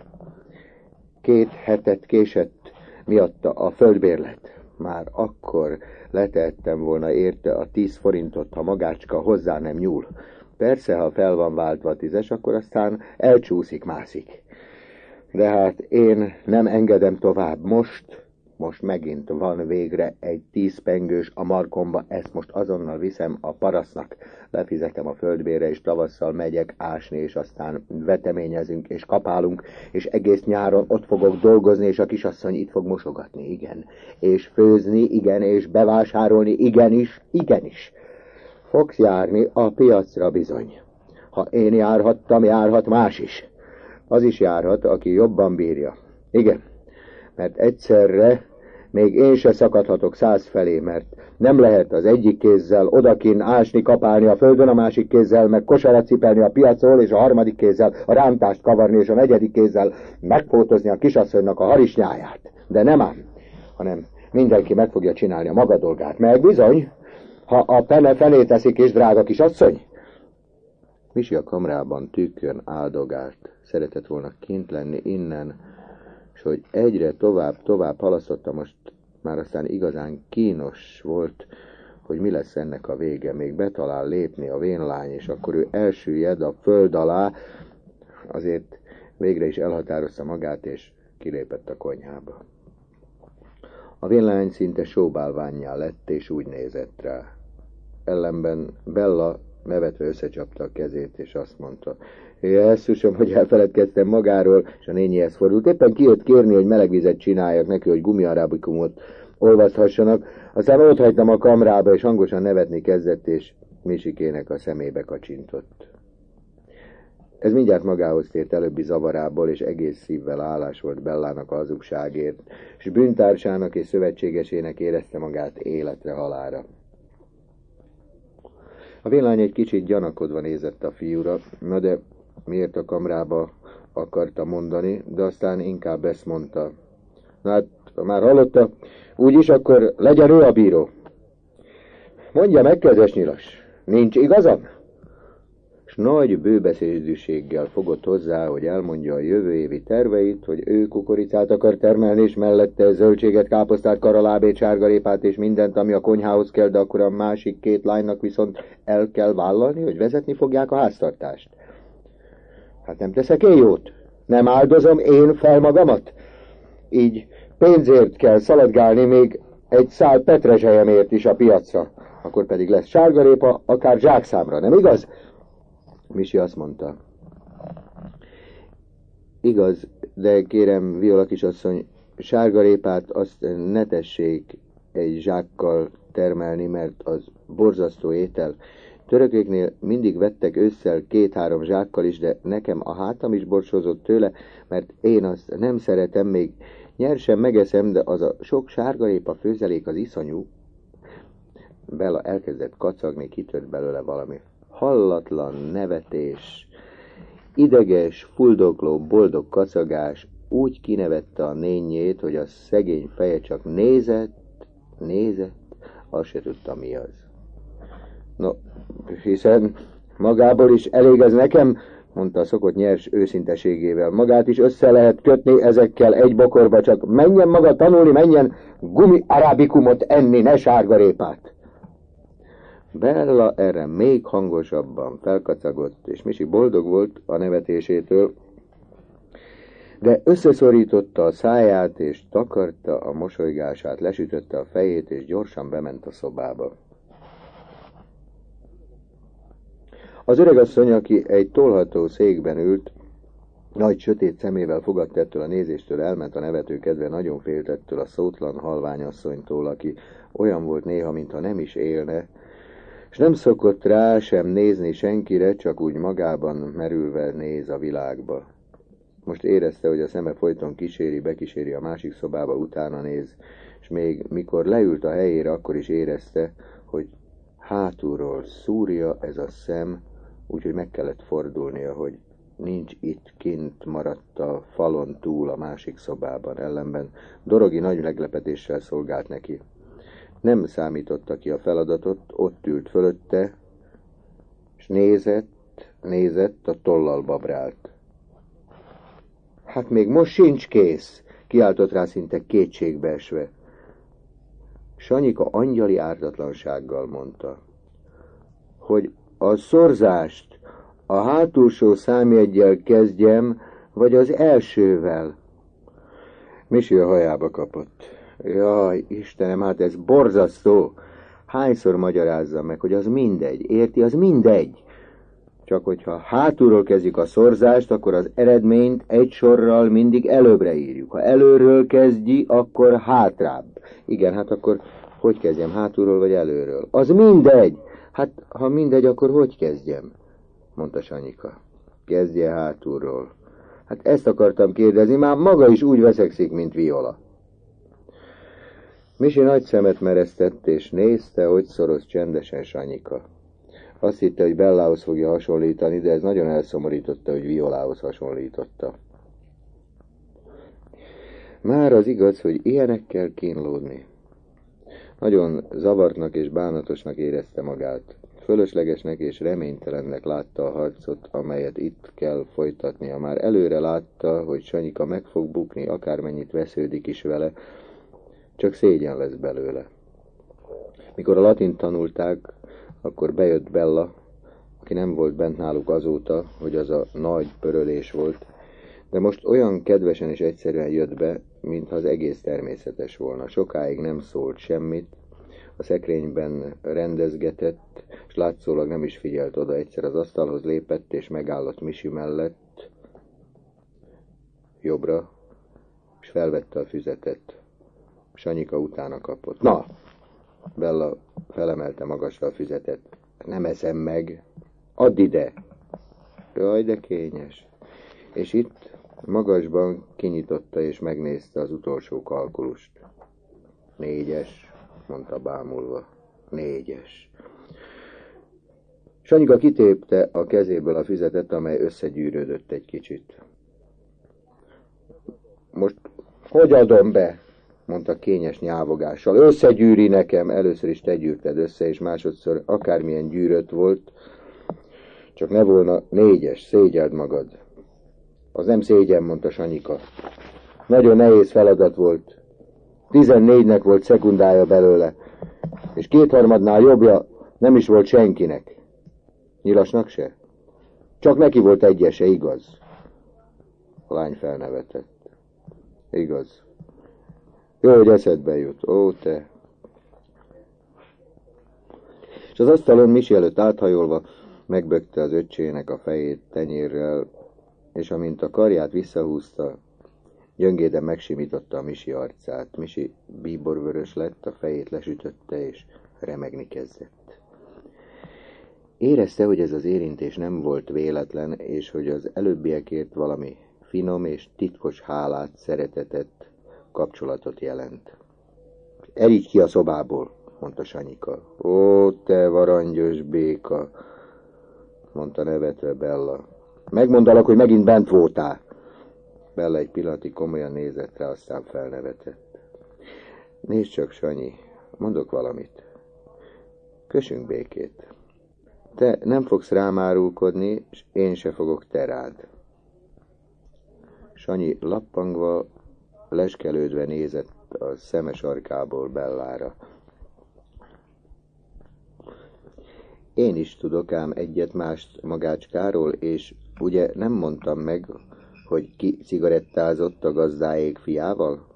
Speaker 1: Két hetet késett miatta a földbérlet. Már akkor letettem volna érte a tíz forintot, ha magácska hozzá nem nyúl. Persze, ha fel van váltva a tízes, akkor aztán elcsúszik, mászik. De hát én nem engedem tovább. Most, most megint van végre egy tíz pengős a markomba, ezt most azonnal viszem a parasznak. Lefizetem a földbérre, és tavasszal megyek ásni, és aztán veteményezünk, és kapálunk, és egész nyáron ott fogok dolgozni, és a kisasszony itt fog mosogatni, igen. És főzni, igen, és bevásárolni, igenis, igenis. Fogsz járni a piacra bizony. Ha én járhattam, járhat más is. Az is járhat, aki jobban bírja. Igen, mert egyszerre még én se szakadhatok száz felé, mert nem lehet az egyik kézzel odakin ásni, kapálni a földön, a másik kézzel meg kosarat cipelni a piacról, és a harmadik kézzel a rántást kavarni, és a negyedik kézzel megfótozni a kisasszonynak a harisnyáját. De nem ám, hanem mindenki meg fogja csinálni a maga dolgát. Meg bizony, ha a pene fené teszik is, drága kisasszony. Misi a kamrában tükkön áldogált. Szeretett volna kint lenni innen, és hogy egyre tovább-tovább halasztotta, most már aztán igazán kínos volt, hogy mi lesz ennek a vége. Még betalál lépni a vénlány, és akkor ő elsüllyed a föld alá, azért végre is elhatározta magát, és kilépett a konyhába. A vénlány szinte sóbálvánnyá lett, és úgy nézett rá. Ellenben Bella nevetve összecsapta a kezét, és azt mondta: Jesszusom, hogy elfeledkeztem magáról, és a nényihez fordult. Éppen kijött kérni, hogy melegvizet csináljak neki, hogy gumiarábikumot olvaszthassanak. Aztán ott hagytam a kamrába, és hangosan nevetni kezdett, és Misikének a szemébe kacsintott. Ez mindjárt magához tért előbbi zavarából, és egész szívvel hálás volt Bellának a hazugságért, és bűntársának és szövetségesének érezte magát életre halálra. A vénlány egy kicsit gyanakodva nézett a fiúra, na de miért a kamrába akarta mondani, de aztán inkább ezt mondta. Na hát, már hallotta, úgyis akkor legyen ő a bíró. Mondja meg, kedves nyilas, nincs igazam? S nagy bőbeszédűséggel fogott hozzá, hogy elmondja a jövő évi terveit, hogy ő kukoricát akar termelni, és mellette zöldséget, káposztát, karalábét, sárgarépát és mindent, ami a konyhához kell, de akkor a másik két lánynak viszont el kell vállalni, hogy vezetni fogják a háztartást. Hát nem teszek én jót? Nem áldozom én fel magamat? Így pénzért kell szaladgálni még egy szál petrezselyemért is a piacra. Akkor pedig lesz sárgarépa, akár zsákszámra, nem igaz? Misi azt mondta: Igaz, de kérem, Viola kisasszony, sárgarépát azt ne tessék egy zsákkal termelni, mert az borzasztó étel. Törököknél mindig vettek ősszel két-három zsákkal is, de nekem a hátam is borsozott tőle, mert én azt nem szeretem, még nyersen megeszem, de az a sok sárgarépa főzelék az iszonyú. Bella elkezdett kacagni, kitört belőle valami hallatlan nevetés, ideges, fuldokló, boldog kacagás, úgy kinevette a nényét, hogy a szegény feje csak nézett, nézett, azt se tudta, mi az. No, hiszen magából is elég ez nekem, mondta a szokott nyers őszinteségével. Magát is össze lehet kötni ezekkel egy bokorba, csak menjen maga tanulni, menjen gumi arábikumot enni, ne sárgarépát. Bella erre még hangosabban felkacagott, és Misi boldog volt a nevetésétől, de összeszorította a száját, és takarta a mosolygását, lesütötte a fejét, és gyorsan bement a szobába. Az öregasszony, aki egy tolható székben ült, nagy sötét szemével fogadta ettől a nézéstől, elment a nevető kedve, nagyon félt ettől a szótlan halványasszonytól, aki olyan volt néha, mintha nem is élne, és nem szokott rá sem nézni senkire, csak úgy magában merülve néz a világba. Most érezte, hogy a szeme folyton kíséri, bekíséri a másik szobába, utána néz, és még mikor leült a helyére, akkor is érezte, hogy hátulról szúrja ez a szem, úgyhogy meg kellett fordulnia, hogy nincs itt, kint maradt a falon túl a másik szobában, ellenben Dorogi nagy meglepetéssel szolgált neki. Nem számította ki a feladatot, ott ült fölötte, és nézett, nézett, a tollal babrált. Hát még most sincs kész, kiáltott rá szinte kétségbeesve. Sanyika angyali ártatlansággal mondta, hogy a szorzást a hátulsó számjeggyel kezdjem, vagy az elsővel. Misi a hajába kapott. Jaj, Istenem, hát ez borzasztó. Hányszor magyarázza meg, hogy az mindegy, érti, az mindegy. Csak hogyha hátulról kezdjük a szorzást, akkor az eredményt egy sorral mindig előbbre írjuk. Ha előről kezdji, akkor hátrább. Igen, hát akkor hogy kezdjem, hátulról vagy előről? Az mindegy. Hát, ha mindegy, akkor hogy kezdjem? Mondta Sanyika. Kezdje hátulról. Hát ezt akartam kérdezni, már maga is úgy veszekszik, mint Viola. Misi nagy szemet meresztett, és nézte, hogy szoroz csendesen Sanyika. Azt hitte, hogy Bellához fogja hasonlítani, de ez nagyon elszomorította, hogy Violához hasonlította. Már az igaz, hogy ilyenekkel kínlódni. Nagyon zavartnak és bánatosnak érezte magát. Fölöslegesnek és reménytelennek látta a harcot, amelyet itt kell folytatnia. Már előre látta, hogy Sanyika meg fog bukni, akármennyit vesződik is vele, csak szégyen lesz belőle. Mikor a latint tanulták, akkor bejött Bella, aki nem volt bent náluk azóta, hogy az a nagy pörölés volt, de most olyan kedvesen és egyszerűen jött be, mintha az egész természetes volna. Sokáig nem szólt semmit, a szekrényben rendezgetett, és látszólag nem is figyelt oda. Egyszer az asztalhoz lépett, és megállott Misi mellett, jobbra, és felvette a füzetet. Sanyika utána kapott. Na! Bella felemelte magasra a füzetet. Nem eszem meg. Add ide! Jaj, de kényes. És itt magasban kinyitotta és megnézte az utolsó kalkulust. Négyes, mondta bámulva. Négyes. Sanyika kitépte a kezéből a füzetet, amely összegyűrődött egy kicsit. Most hogy adom be? Mondta kényes nyávogással. Összegyűri nekem. Először is te gyűrted össze, és másodszor akármilyen gyűrött volt, csak ne volna négyes, szégyeld magad. Az nem szégyen, mondta Sanyika. Nagyon nehéz feladat volt. Tizennégynek volt szekundája belőle, és kétharmadnál jobbja nem is volt senkinek. Nyilasnak se? Csak neki volt egyese, igaz? A lány felnevetett. Igaz. Jó, hogy eszedbe jut. Ó, te. És az asztalon Misi előtt áthajolva megbökte az öccsének a fejét tenyérrel, és amint a karját visszahúzta, gyöngéden megsimította a Misi arcát. Misi bíborvörös lett, a fejét lesütötte, és remegni kezdett. Érezte, hogy ez az érintés nem volt véletlen, és hogy az előbbiekért valami finom és titkos hálát, szeretetet, kapcsolatot jelent. Erígy ki a szobából, mondta Sanyika. Ó, te varangyos béka, mondta nevetve Bella. Megmondalak, hogy megint bent voltál. Bella egy pillanatig komolyan nézett rá, aztán felnevetett. Nézd csak, Sanyi, mondok valamit. Kössünk békét. Te nem fogsz rám árulkodni, és én se fogok te rád. Sanyi lappangva, leskelődve nézett a szeme sarkából Bellára. Én is tudok ám egyet-mást magácskáról, és ugye nem mondtam meg, hogy ki cigarettázott a gazdáék fiával?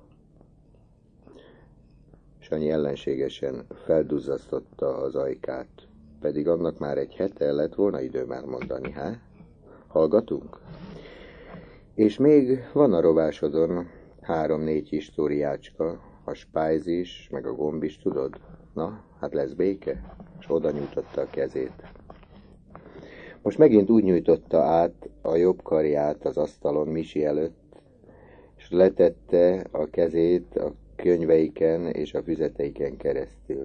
Speaker 1: Sanyi ellenségesen felduzzasztotta az ajkát, pedig annak már egy hete lett volna időm elmondani, há? Hallgatunk? És még van a rovásodon három-négy históriácska, a spájz is, meg a gomb is, tudod? Na, hát lesz béke? És oda nyújtotta a kezét. Most megint úgy nyújtotta át a jobb karját az asztalon Misi előtt, és letette a kezét a könyveiken és a füzeteiken keresztül.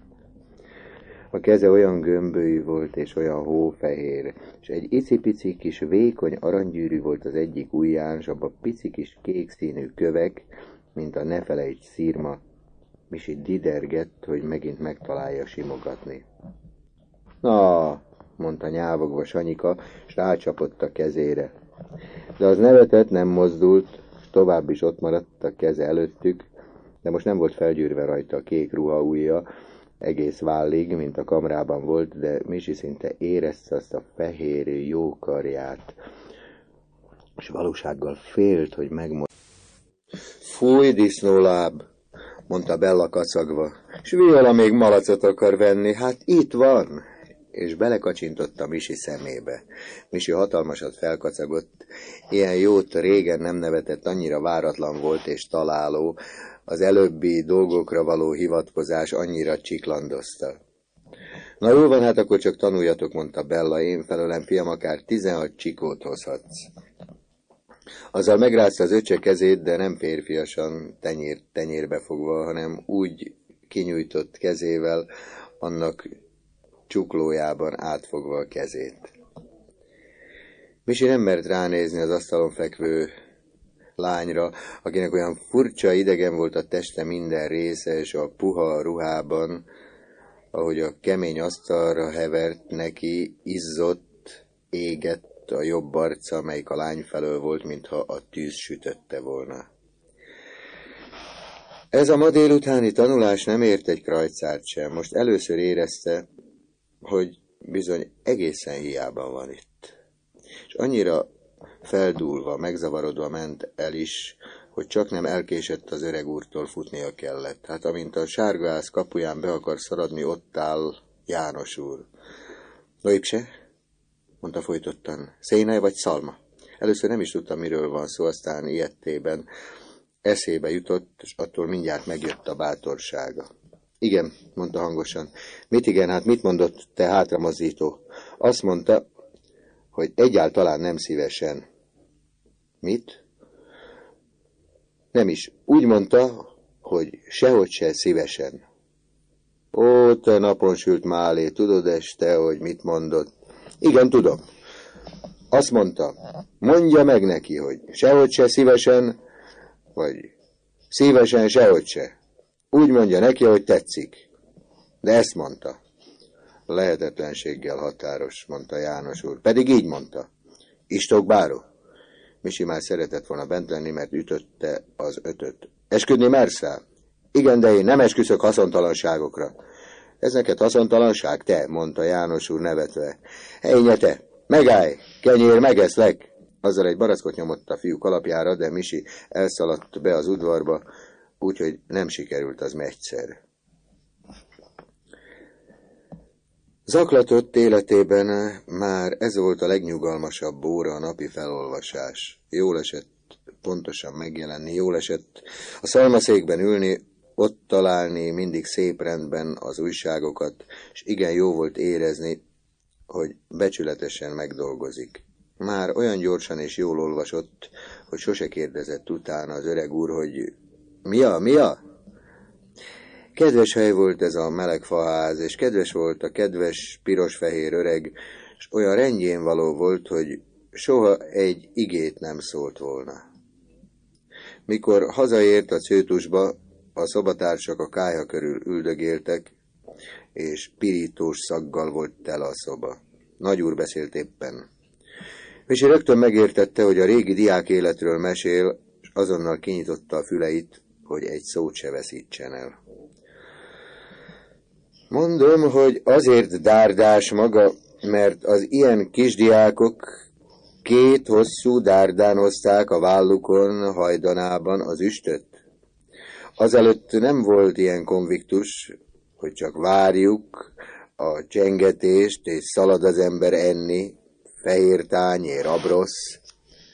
Speaker 1: A keze olyan gömbölyű volt és olyan hófehér, és egy icipici kis vékony aranygyűrű volt az egyik ujján, s abba pici kis kék színű kövek, mint a ne felejts szírma. Misi didergett, hogy megint megtalálja simogatni. Na, mondta nyávogva Sanyika, s rácsapott a kezére. De az nevetett, nem mozdult, s tovább is ott maradt a keze előttük, de most nem volt felgyűrve rajta a kék ruha ujja, egész vállig, mint a kamrában volt, de Misi szinte érezte azt a fehér jó karját, és valósággal félt, hogy megmond. Fúj, disznóláb, mondta Bella kacagva, s Viola még malacot akar venni, hát itt van, és belekacsintotta Misi szemébe. Misi hatalmasat felkacagott, ilyen jót régen nem nevetett, annyira váratlan volt és találó, az előbbi dolgokra való hivatkozás annyira csiklandozta. Na jól van, hát akkor csak tanuljatok, mondta Bella, én felőlem, fiam, akár tizenhat csikót hozhatsz. Azzal megrázta az öccse kezét, de nem férfiasan tenyér, tenyérbe fogva, hanem úgy kinyújtott kezével, annak csuklójában átfogva a kezét. Misi nem mert ránézni az asztalon fekvő lányra, akinek olyan furcsa idegen volt a teste minden része, és a puha ruhában, ahogy a kemény asztalra hevert neki, izzott, égett a jobb arca, melyik a lány felől volt, mintha a tűz sütötte volna. Ez a ma délutáni tanulás nem ért egy krajcárt sem. Most először érezte, hogy bizony egészen hiában van itt. És annyira feldúlva, megzavarodva ment el is, hogy csak nem elkésett az öreg úrtól futnia kellett. Hát amint a sárgaház kapuján be akar szaladni, ott áll János úr. Lépse, mondta folytottan, szénely vagy szalma? Először nem is tudtam, miről van szó, aztán ilyettében eszébe jutott, és attól mindjárt megjött a bátorsága. Igen, mondta hangosan. Mit igen, hát mit mondott te hátramozdító? Azt mondta, hogy egyáltalán nem szívesen. Mit? Nem is. Úgy mondta, hogy sehogy se szívesen. Ó, te napon sült málé, tudod este, hogy mit mondott? Igen, tudom. Azt mondta, mondja meg neki, hogy sehogy se szívesen, vagy szívesen sehogy se. Úgy mondja neki, hogy tetszik. De ezt mondta. Lehetetlenséggel határos, mondta János úr. Pedig így mondta. Istok báró? Misi már szeretett volna bent lenni, mert ütötte az ötöt. Esküdni merszál? Igen, de én nem esküszök haszontalanságokra. Ez neked haszontalanság, te? Mondta János úr nevetve. Ejnye te, megállj, kenyér, megeszlek. Azzal egy barackot nyomott a fiú kalapjára, de Misi elszaladt be az udvarba, úgyhogy nem sikerült az megyszer. Zaklatott életében már ez volt a legnyugalmasabb óra, a napi felolvasás. Jól esett pontosan megjelenni, jól esett a szalmaszékben ülni, ott találni mindig szép rendben az újságokat, és igen jó volt érezni, hogy becsületesen megdolgozik. Már olyan gyorsan és jól olvasott, hogy sose kérdezett utána az öreg úr, hogy mi a, mi a? Kedves hely volt ez a meleg faház, és kedves volt a kedves piros-fehér öreg, és olyan rendjén való volt, hogy soha egy igét nem szólt volna. Mikor hazaért a cőtusba, a szobatársak a kályha körül üldögéltek, és pirítós szaggal volt tele a szoba. Nagyúr beszélt éppen. Misi rögtön megértette, hogy a régi diák életről mesél, és azonnal kinyitotta a füleit, hogy egy szót se veszítsen el. Mondom, hogy azért dárdás maga, mert az ilyen kisdiákok két hosszú dárdán hozták a vállukon hajdanában az üstöt. Azelőtt nem volt ilyen konviktus, hogy csak várjuk a csengetést, és szalad az ember enni, fehér tányér, abrosz,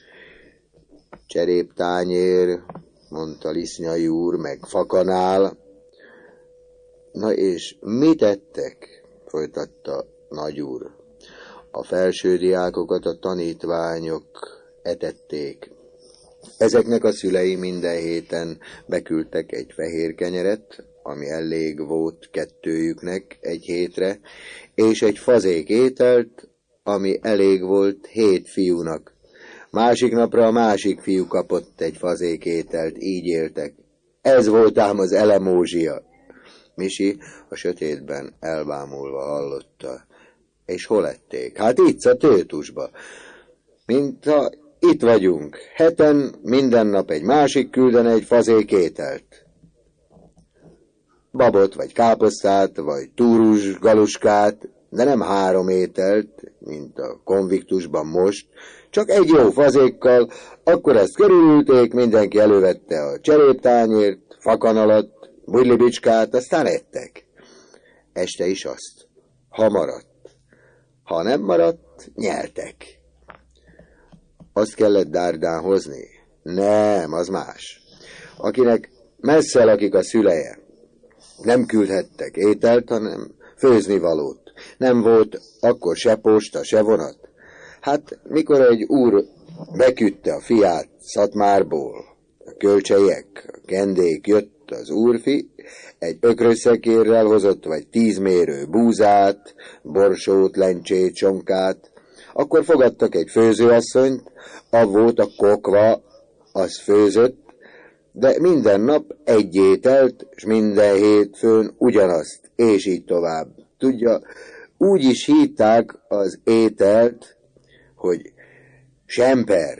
Speaker 1: cseréptányér, mondta Lisznyai úr, meg fakanál. Na és mit ettek? Folytatta nagyúr. A felső diákokat a tanítványok etették. Ezeknek a szülei minden héten beküldtek egy fehér kenyeret, ami elég volt kettőjüknek egy hétre, és egy fazék ételt, ami elég volt hét fiúnak. Másik napra a másik fiú kapott egy fazék ételt, így éltek. Ez volt ám az elemózsia. Misi a sötétben elbámulva hallotta. És hol ették? Hát itt a tőtusba. Mintha itt vagyunk. Heten minden nap egy másik küldene egy fazék ételt. Babot, vagy káposztát, vagy túrus, galuskát, de nem három ételt, mint a konviktusban most, csak egy jó fazékkal, akkor ezt körülülték, mindenki elővette a cseréptányért, fakanalat, bugylibicskát, aztán ettek. Este is azt, ha maradt. Ha nem maradt, nyeltek. Azt kellett dárdán hozni? Nem, az más. Akinek messze lakik a szüleje, nem küldhettek ételt, hanem főznivalót. Nem volt akkor se posta, se vonat. Hát, mikor egy úr beküldte a fiát Szatmárból, a kölcseiek, a kendék, jött az úrfi, egy ökrösszekérrel hozott vagy tíz mérő búzát, borsót, lencsét, csonkát, akkor fogadtak egy főzőasszonyt, a volt a kokva, az főzött, de minden nap egy ételt, s minden hétfőn ugyanazt, és így tovább. Tudja, úgy is hívták az ételt, hogy semper.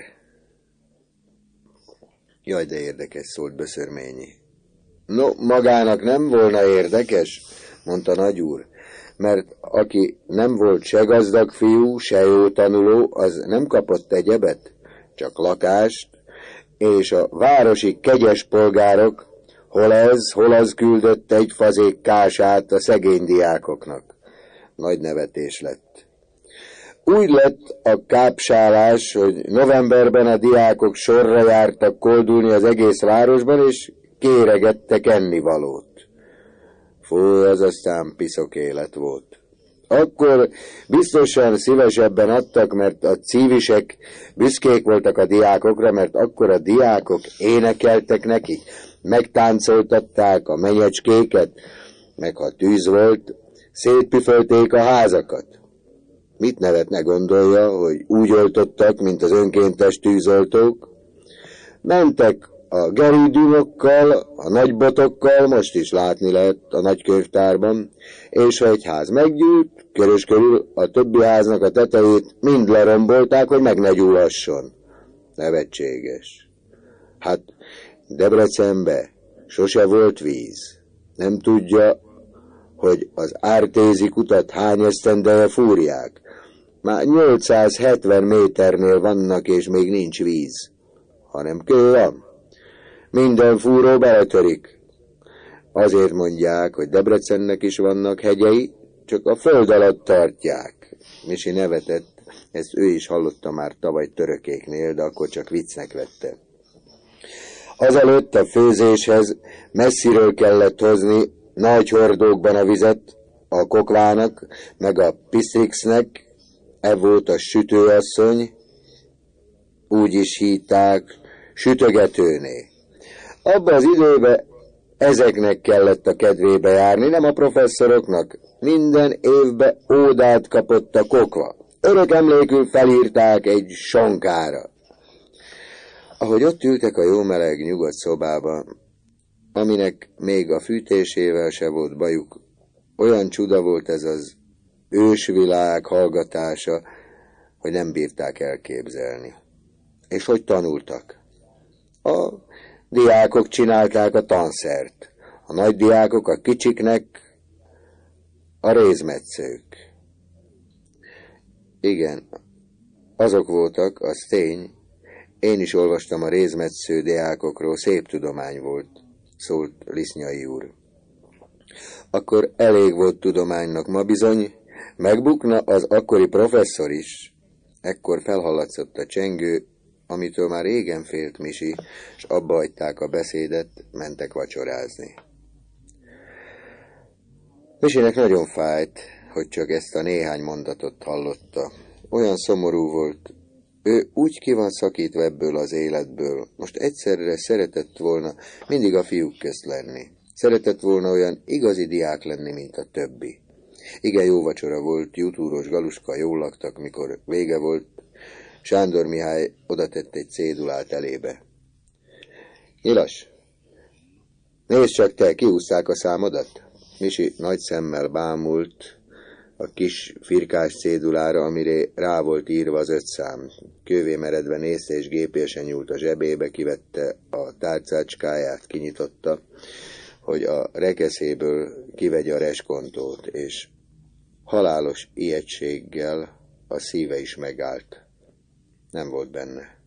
Speaker 1: Jaj, de érdekes, szólt Böszörményi. No, magának nem volna érdekes, mondta nagyúr, mert aki nem volt se gazdag fiú, se jó tanuló, az nem kapott egyebet, csak lakást, és a városi kegyes polgárok hol ez, hol az küldött egy fazék kását a szegény diákoknak. Nagy nevetés lett. Úgy lett a kápsálás, hogy novemberben a diákok sorra jártak koldulni az egész városban, és kéregettek ennivalót. Fú, az aztán piszok élet volt. Akkor biztosan szívesebben adtak, mert a cívisek büszkék voltak a diákokra, mert akkor a diákok énekeltek nekik, megtáncoltatták a menyecskéket, meg ha tűz volt, szétpüfölték a házakat. Mit nevetne gondolja, hogy úgy oltottak, mint az önkéntes tűzoltók? Mentek a gerűdűnokkal, a nagybotokkal, most is látni lehet a nagykönyvtárban, és ha egy ház meggyűlt, körös körül a többi háznak a tetejét mind lerombolták, hogy meg ne gyullasson. Nevetséges. Hát Debrecenbe sose volt víz. Nem tudja, hogy az ártézi kutat hány esztendeje fúrják. Már nyolcszázhetven méternél vannak, és még nincs víz, hanem kő van. Minden fúró beletörik. Azért mondják, hogy Debrecennek is vannak hegyei, csak a föld alatt tartják. Misi nevetett, ezt ő is hallotta már tavaly törökéknél, de akkor csak viccnek vette. Azelőtt a főzéshez messziről kellett hozni nagy hordókban a vizet, a kokvának, meg a pisztrixnek, e volt a sütőasszony, úgy is hívták, sütögetőné. Abban az időben ezeknek kellett a kedvébe járni, nem a professzoroknak. Minden évben ódát kapott a kokva. Örök emlékül felírták egy sonkára. Ahogy ott ültek a jó meleg nyugodt szobában, aminek még a fűtésével se volt bajuk, olyan csuda volt ez az ősvilág hallgatása, hogy nem bírták elképzelni. És hogy tanultak? A diákok csinálták a tanszert, a nagy diákok a kicsiknek a rézmetszők. Igen, azok voltak, az tény, én is olvastam a rézmetsző diákokról, szép tudomány volt, szólt Lisznyai úr. Akkor elég volt tudománynak, ma bizony megbukna az akkori professzor is. Ekkor felhallatszott a csengő, amitől már régen félt Misi, s abba hagyták a beszédet, mentek vacsorázni. Misinek nagyon fájt, hogy csak ezt a néhány mondatot hallotta. Olyan szomorú volt, ő úgy ki van szakítva ebből az életből. Most egyszerre szeretett volna mindig a fiúk közt lenni. Szeretett volna olyan igazi diák lenni, mint a többi. Igen, jó vacsora volt, jutúros Galuska, jól laktak, mikor vége volt. Sándor Mihály odatett egy cédulát elébe. Nyilas, nézd csak te, kiúzták a számodat? Misi nagy szemmel bámult a kis firkás cédulára, amire rá volt írva az öt szám. Kővé meredve nézte, és gépésen nyúlt a zsebébe, kivette a tárcácskáját, kinyitotta, hogy a rekeszéből kivegye a reskontót, és halálos ijegységgel a szíve is megállt. Nem volt benne.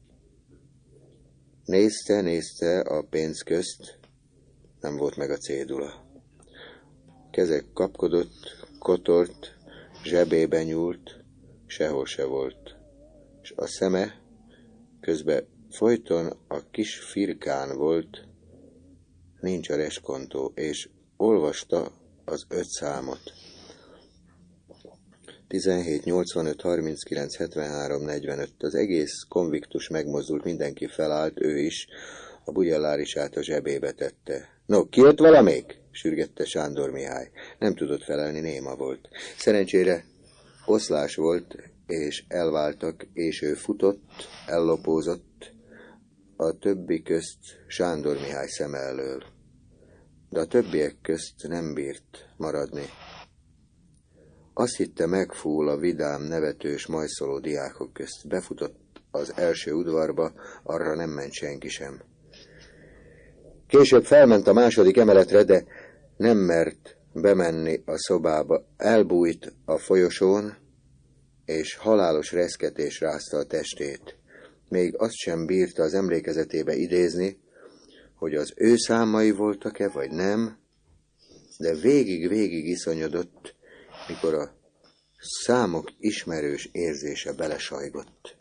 Speaker 1: Nézte, nézte a pénz közt, nem volt meg a cédula. Kezek kapkodott, kotort, zsebébe nyúlt, sehol se volt. És a szeme közben folyton a kis firkán volt, nincs a reskontó, és olvasta az öt számot. tizenhét, nyolcvanöt, harminckilenc, hetvenhárom, negyvenöt. Az egész konviktus megmozdult, mindenki felállt, ő is, a bugyellárisát a zsebébe tette. No, kijött valamelyik? Sürgette Sándor Mihály. Nem tudott felelni, néma volt. Szerencsére oszlás volt, és elváltak, és ő futott, ellopózott a többi közt Sándor Mihály szeme elől. De a többiek közt nem bírt maradni. Azt hitte, megfúl a vidám, nevetős, majszoló diákok közt. Befutott az első udvarba, arra nem ment senki sem. Később felment a második emeletre, de nem mert bemenni a szobába. Elbújt a folyosón, és halálos reszketés rázta a testét. Még azt sem bírta az emlékezetébe idézni, hogy az ő számai voltak-e, vagy nem, de végig-végig iszonyodott, mikor a számok ismerős érzése belesajgott.